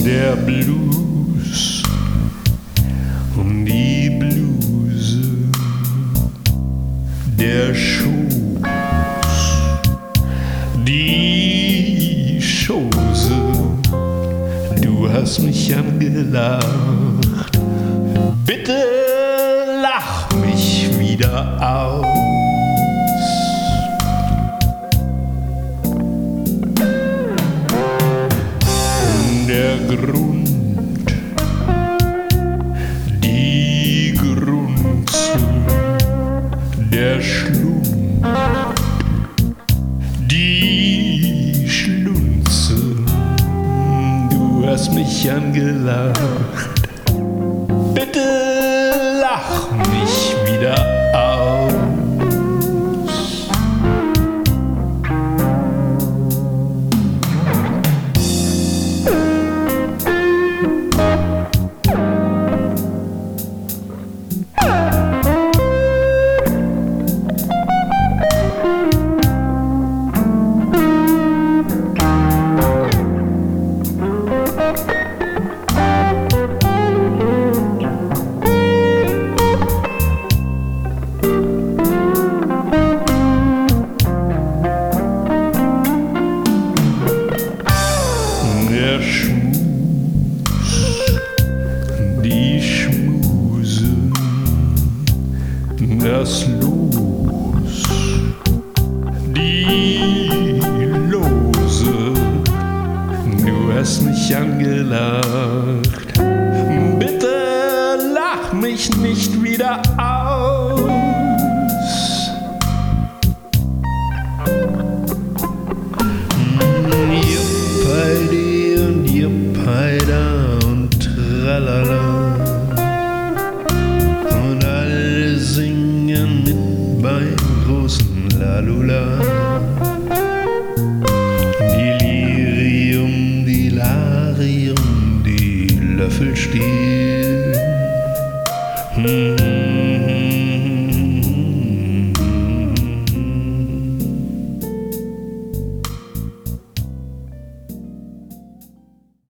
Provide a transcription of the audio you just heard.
Der Blues und die Bluse, der Schoß, die Chose, du hast mich angelacht. Bitte lach mich wieder aus. Der Grund, die Grunze, der Schlund, die Schlunze, du hast mich angelacht. Bitte lach mich wieder aus. Der Schmus, die Schmuse, das Los, die Lose, du hast mich angelacht. Bitte lach mich nicht wieder aus. Und tralala und alle singen mit beim großen Lalula. Delirium, Delirium, die Löffel stiel.